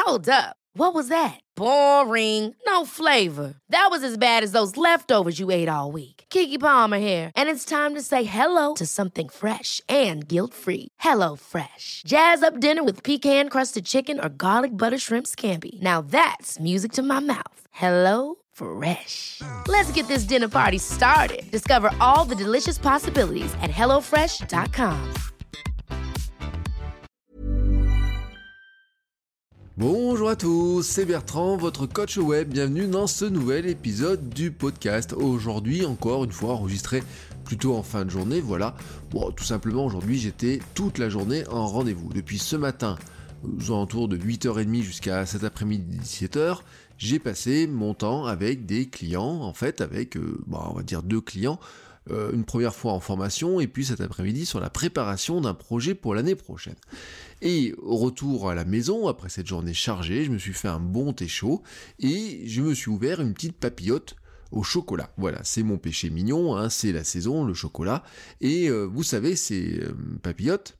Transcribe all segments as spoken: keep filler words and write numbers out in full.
Hold up. What was that? Boring. No flavor. That was as bad as those leftovers you ate all week. Keke Palmer here, and it's time to say hello to something fresh and guilt-free. Hello Fresh. Jazz up dinner with pecan-crusted chicken or garlic butter shrimp scampi. Now that's music to my mouth. Hello Fresh. Let's get this dinner party started. Discover all the delicious possibilities at hello fresh dot com. Bonjour à tous, c'est Bertrand, votre coach web. Bienvenue dans ce nouvel épisode du podcast. Aujourd'hui, encore une fois, enregistré plutôt en fin de journée. Voilà, bon, tout simplement, aujourd'hui, j'étais toute la journée en rendez-vous. Depuis ce matin, aux alentours de huit heures trente jusqu'à cet après-midi dix-sept heures, j'ai passé mon temps avec des clients, en fait, avec, euh, bon, on va dire deux clients. Euh, une première fois en formation et puis cet après-midi sur la préparation d'un projet pour l'année prochaine. Et au retour à la maison, après cette journée chargée, je me suis fait un bon thé chaud et je me suis ouvert une petite papillote au chocolat. Voilà, c'est mon péché mignon, hein, c'est la saison, le chocolat. Et euh, vous savez, ces euh, papillotes,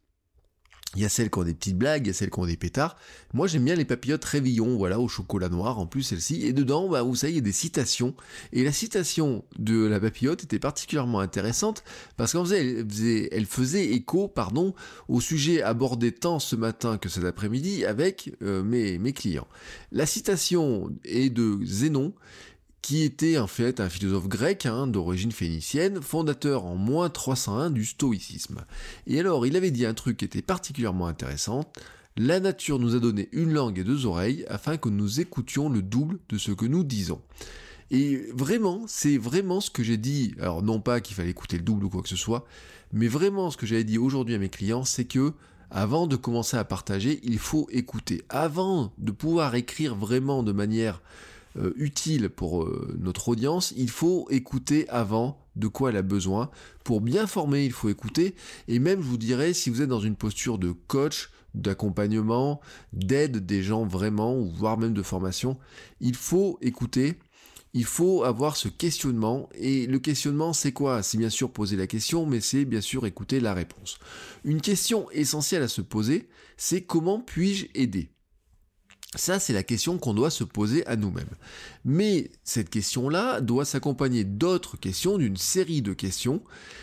il y a celles qui ont des petites blagues, il y a celles qui ont des pétards. Moi, j'aime bien les papillotes réveillon, voilà, au chocolat noir, en plus celle-ci. Et dedans, bah, vous savez, il y a des citations. Et la citation de la papillote était particulièrement intéressante parce qu'en fait, elle faisait, elle faisait écho, pardon, au sujet abordé tant ce matin que cet après-midi avec euh, mes, mes clients. La citation est de Zénon, qui était en fait un philosophe grec hein, d'origine phénicienne, fondateur en moins trois cent un du stoïcisme. Et alors, il avait dit un truc qui était particulièrement intéressant: la nature nous a donné une langue et deux oreilles afin que nous écoutions le double de ce que nous disons. Et vraiment, c'est vraiment ce que j'ai dit, alors non pas qu'il fallait écouter le double ou quoi que ce soit, mais vraiment ce que j'avais dit aujourd'hui à mes clients, c'est que avant de commencer à partager, il faut écouter. Avant de pouvoir écrire vraiment de manière Euh, utile pour euh, notre audience, il faut écouter avant de quoi elle a besoin. Pour bien former, il faut écouter. Et même, je vous dirais, si vous êtes dans une posture de coach, d'accompagnement, d'aide des gens vraiment, ou voire même de formation, il faut écouter. Il faut avoir ce questionnement. Et le questionnement, c'est quoi ? C'est bien sûr poser la question, mais c'est bien sûr écouter la réponse. Une question essentielle à se poser, c'est comment puis-je aider ? Ça, c'est la question qu'on doit se poser à nous-mêmes. Mais cette question-là doit s'accompagner d'autres questions, d'une série de questions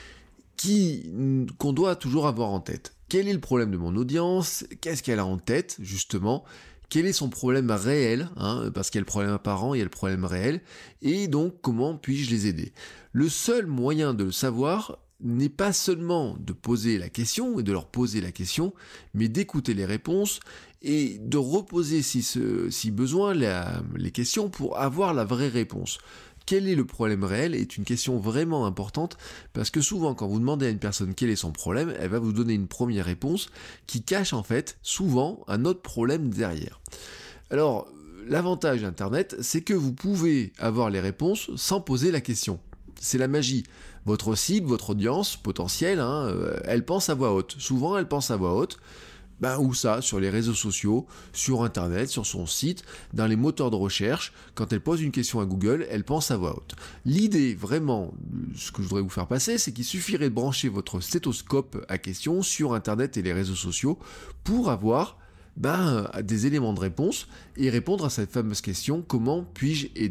qui, qu'on doit toujours avoir en tête. Quel est le problème de mon audience ? Qu'est-ce qu'elle a en tête, justement ? Quel est son problème réel, hein, parce qu'il y a le problème apparent, il y a le problème réel, et donc comment puis-je les aider ? Le seul moyen de le savoir n'est pas seulement de poser la question et de leur poser la question, mais d'écouter les réponses et de reposer si, ce, si besoin la, les questions pour avoir la vraie réponse. Quel est le problème réel est une question vraiment importante parce que souvent quand vous demandez à une personne quel est son problème, elle va vous donner une première réponse qui cache en fait souvent un autre problème derrière. Alors l'avantage d'Internet, c'est que vous pouvez avoir les réponses sans poser la question. C'est la magie. Votre cible, votre audience potentielle, hein, euh, elle pense à voix haute. Souvent, elle pense à voix haute. Ben, où ça ? Sur les réseaux sociaux, sur Internet, sur son site, dans les moteurs de recherche. Quand elle pose une question à Google, elle pense à voix haute. L'idée, vraiment, ce que je voudrais vous faire passer, c'est qu'il suffirait de brancher votre stéthoscope à question sur Internet et les réseaux sociaux pour avoir ben, des éléments de réponse et répondre à cette fameuse question « Comment puis-je aider ?»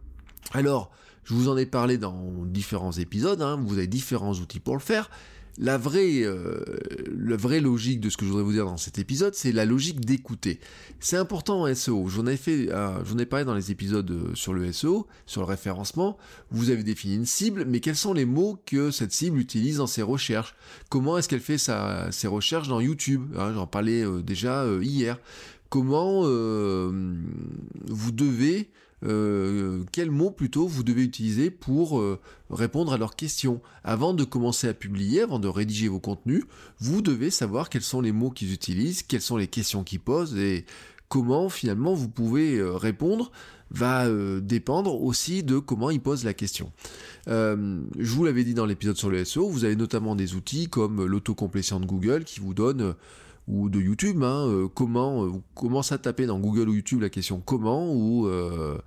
Alors, je vous en ai parlé dans différents épisodes, hein, vous avez différents outils pour le faire. La vraie, euh, la vraie logique de ce que je voudrais vous dire dans cet épisode, c'est la logique d'écouter. C'est important en S E O. J'en ai fait, euh, j'en ai parlé dans les épisodes sur le S E O, sur le référencement. Vous avez défini une cible, mais quels sont les mots que cette cible utilise dans ses recherches ? Comment est-ce qu'elle fait sa, ses recherches dans YouTube ? hein, J'en parlais euh, déjà euh, hier. Comment euh, vous devez Euh, quels mots plutôt vous devez utiliser pour euh, répondre à leurs questions. Avant de commencer à publier, avant de rédiger vos contenus, vous devez savoir quels sont les mots qu'ils utilisent, quelles sont les questions qu'ils posent et comment finalement vous pouvez euh, répondre va euh, dépendre aussi de comment ils posent la question. Euh, je vous l'avais dit dans l'épisode sur le S E O, vous avez notamment des outils comme l'autocomplétion de Google qui vous donne euh, ou de YouTube, hein, euh, comment, euh, vous commencez à taper dans Google ou YouTube la question comment, ou euh,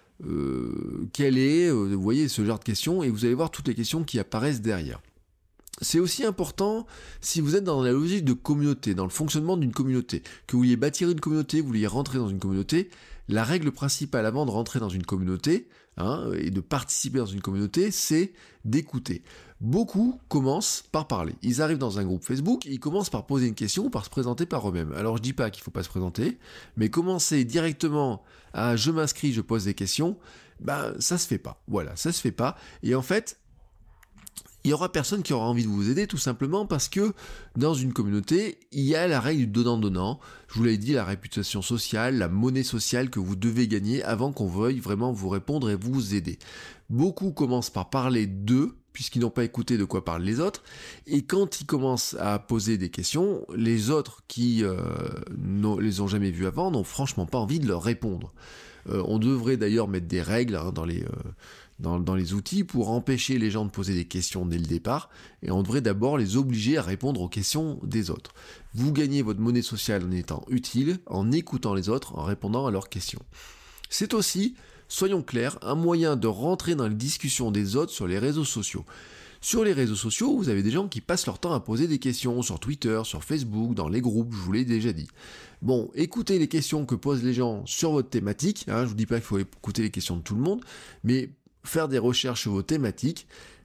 euh, quelle est, euh, vous voyez ce genre de questions, et vous allez voir toutes les questions qui apparaissent derrière. C'est aussi important si vous êtes dans la logique de communauté, dans le fonctionnement d'une communauté, que vous vouliez bâtir une communauté, vous vouliez rentrer dans une communauté. La règle principale avant de rentrer dans une communauté, hein, et de participer dans une communauté, c'est d'écouter. Beaucoup commencent par parler. Ils arrivent dans un groupe Facebook, ils commencent par poser une question ou par se présenter par eux-mêmes. Alors je dis pas qu'il faut pas se présenter, mais commencer directement à je m'inscris, je pose des questions, ben ça se fait pas. Voilà, ça se fait pas. Et en fait, il y aura personne qui aura envie de vous aider, tout simplement parce que dans une communauté, il y a la règle du donnant-donnant. Je vous l'avais dit, la réputation sociale, la monnaie sociale que vous devez gagner avant qu'on veuille vraiment vous répondre et vous aider. Beaucoup commencent par parler d'eux, puisqu'ils n'ont pas écouté de quoi parlent les autres, et quand ils commencent à poser des questions, les autres qui euh, ne les ont jamais vus avant n'ont franchement pas envie de leur répondre. Euh, on devrait d'ailleurs mettre des règles hein, dans les... Euh, Dans, dans les outils pour empêcher les gens de poser des questions dès le départ, et on devrait d'abord les obliger à répondre aux questions des autres. Vous gagnez votre monnaie sociale en étant utile, en écoutant les autres, en répondant à leurs questions. C'est aussi, soyons clairs, un moyen de rentrer dans les discussions des autres sur les réseaux sociaux. Sur les réseaux sociaux, vous avez des gens qui passent leur temps à poser des questions sur Twitter, sur Facebook, dans les groupes, je vous l'ai déjà dit. Bon, écoutez les questions que posent les gens sur votre thématique, hein, je vous dis pas qu'il faut écouter les questions de tout le monde, mais faire des recherches sur vos thématiques,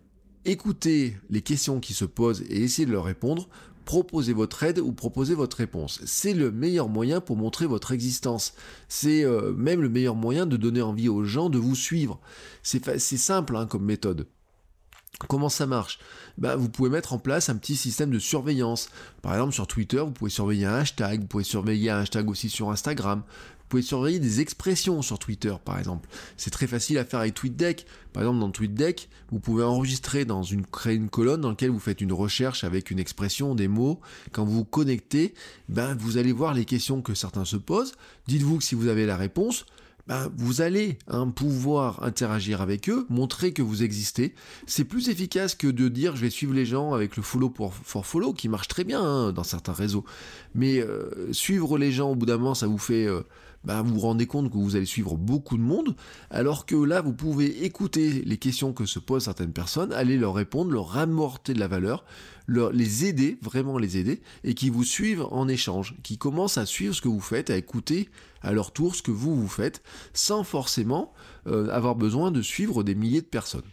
écoutez les questions qui se posent et essayez de leur répondre, proposez votre aide ou proposez votre réponse. C'est le meilleur moyen pour montrer votre existence. C'est euh, même le meilleur moyen de donner envie aux gens de vous suivre. C'est, fa- c'est simple hein, comme méthode. Comment ça marche ? Ben, vous pouvez mettre en place un petit système de surveillance. Par exemple, sur Twitter, vous pouvez surveiller un hashtag, vous pouvez surveiller un hashtag aussi sur Instagram, vous pouvez surveiller des expressions sur Twitter, par exemple. C'est très facile à faire avec TweetDeck. Par exemple, dans TweetDeck, vous pouvez enregistrer dans une, créer une colonne dans laquelle vous faites une recherche avec une expression, des mots. Quand vous vous connectez, ben, vous allez voir les questions que certains se posent. Dites-vous que si vous avez la réponse, ben, vous allez hein, pouvoir interagir avec eux, montrer que vous existez. C'est plus efficace que de dire je vais suivre les gens avec le follow pour, for follow, qui marche très bien hein, dans certains réseaux. Mais euh, suivre les gens au bout d'un moment, ça vous fait... Euh, ben, vous vous rendez compte que vous allez suivre beaucoup de monde, alors que là, vous pouvez écouter les questions que se posent certaines personnes, aller leur répondre, leur apporter de la valeur, leur, les aider, vraiment les aider, et qui vous suivent en échange, qui commencent à suivre ce que vous faites, à écouter à leur tour ce que vous, vous faites, sans forcément euh, avoir besoin de suivre des milliers de personnes.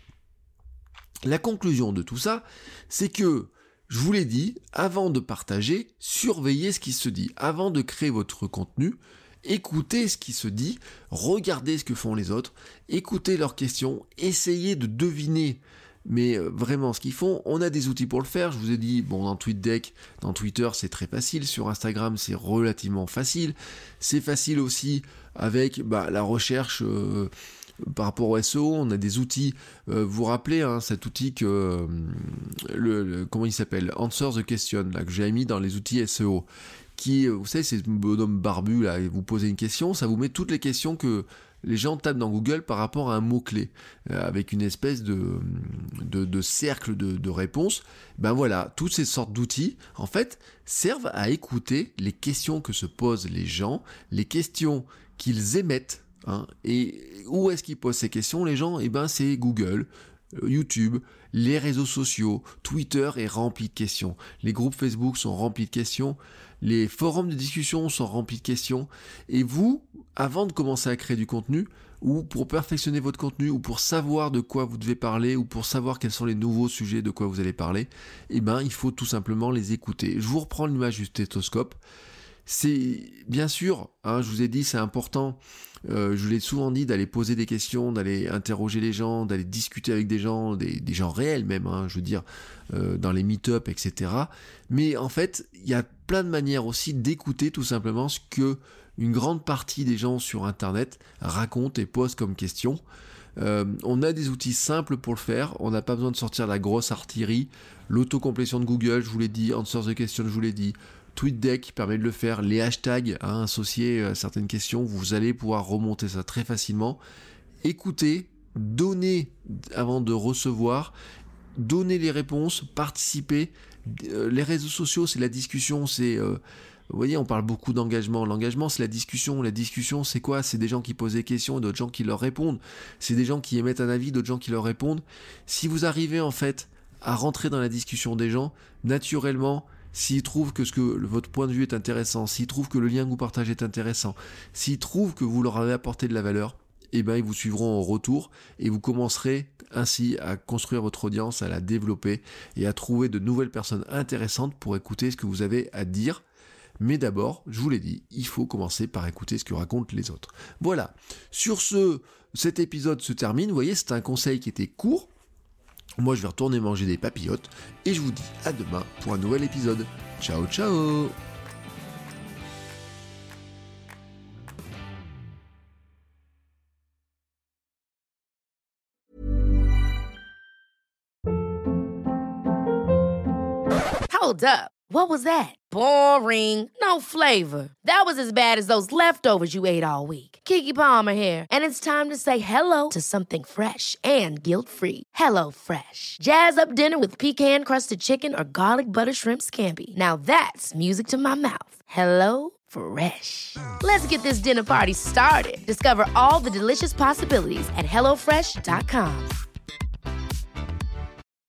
La conclusion de tout ça, c'est que, je vous l'ai dit, avant de partager, surveillez ce qui se dit. Avant de créer votre contenu, écoutez ce qui se dit, regardez ce que font les autres, écoutez leurs questions, essayez de deviner mais vraiment ce qu'ils font. On a des outils pour le faire, je vous ai dit, bon, dans TweetDeck, dans Twitter c'est très facile, sur Instagram c'est relativement facile, c'est facile aussi avec bah, la recherche euh, par rapport au S E O, on a des outils, euh, vous vous rappelez hein, cet outil que, euh, le, le, comment il s'appelle, Answer the Question, là, que j'ai mis dans les outils S E O, qui, vous savez, c'est ce bonhomme barbu, là, et vous posez une question, ça vous met toutes les questions que les gens tapent dans Google par rapport à un mot-clé, euh, avec une espèce de, de, de cercle de, de réponses. Ben voilà, toutes ces sortes d'outils, en fait, servent à écouter les questions que se posent les gens, les questions qu'ils émettent, hein, et où est-ce qu'ils posent ces questions, les gens ? Eh ben, c'est Google, YouTube, les réseaux sociaux, Twitter est rempli de questions, les groupes Facebook sont remplis de questions, les forums de discussion sont remplis de questions, et vous, avant de commencer à créer du contenu, ou pour perfectionner votre contenu, ou pour savoir de quoi vous devez parler, ou pour savoir quels sont les nouveaux sujets de quoi vous allez parler, eh ben, il faut tout simplement les écouter. Je vous reprends l'image du stéthoscope. C'est, bien sûr, hein, je vous ai dit, c'est important, euh, je vous l'ai souvent dit, d'aller poser des questions, d'aller interroger les gens, d'aller discuter avec des gens, des, des gens réels même, hein, je veux dire, euh, dans les meet-up, et cetera. Mais en fait, il y a plein de manières aussi d'écouter tout simplement ce que une grande partie des gens sur Internet racontent et posent comme questions. Euh, on a des outils simples pour le faire, on n'a pas besoin de sortir la grosse artillerie, l'autocomplétion de Google, je vous l'ai dit, Answer the Question, je vous l'ai dit, TweetDeck permet de le faire, les hashtags hein, associés à certaines questions, vous allez pouvoir remonter ça très facilement. Écoutez, donnez avant de recevoir, donnez les réponses, participez. Euh, les réseaux sociaux, c'est la discussion, c'est... Euh, vous voyez, on parle beaucoup d'engagement. L'engagement, c'est la discussion. La discussion, c'est quoi ? C'est des gens qui posent des questions et d'autres gens qui leur répondent. C'est des gens qui émettent un avis, d'autres gens qui leur répondent. Si vous arrivez, en fait, à rentrer dans la discussion des gens naturellement. S'ils trouvent que, ce que votre point de vue est intéressant, s'ils trouvent que le lien que vous partagez est intéressant, s'ils trouvent que vous leur avez apporté de la valeur, eh ben, ils vous suivront en retour et vous commencerez ainsi à construire votre audience, à la développer et à trouver de nouvelles personnes intéressantes pour écouter ce que vous avez à dire. Mais d'abord, je vous l'ai dit, il faut commencer par écouter ce que racontent les autres. Voilà. Sur ce, cet épisode se termine. Vous voyez, c'est un conseil qui était court. Moi, je vais retourner manger des papillotes et je vous dis à demain pour un nouvel épisode. Ciao, ciao! Hold up. What was that? Boring. No flavor. That was as bad as those leftovers you ate all week. Keke Palmer here, and it's time to say hello to something fresh and guilt-free. Hello Fresh. Jazz up dinner with pecan-crusted chicken or garlic butter shrimp scampi. Now that's music to my mouth. Hello Fresh. Let's get this dinner party started. Discover all the delicious possibilities at hello fresh dot com.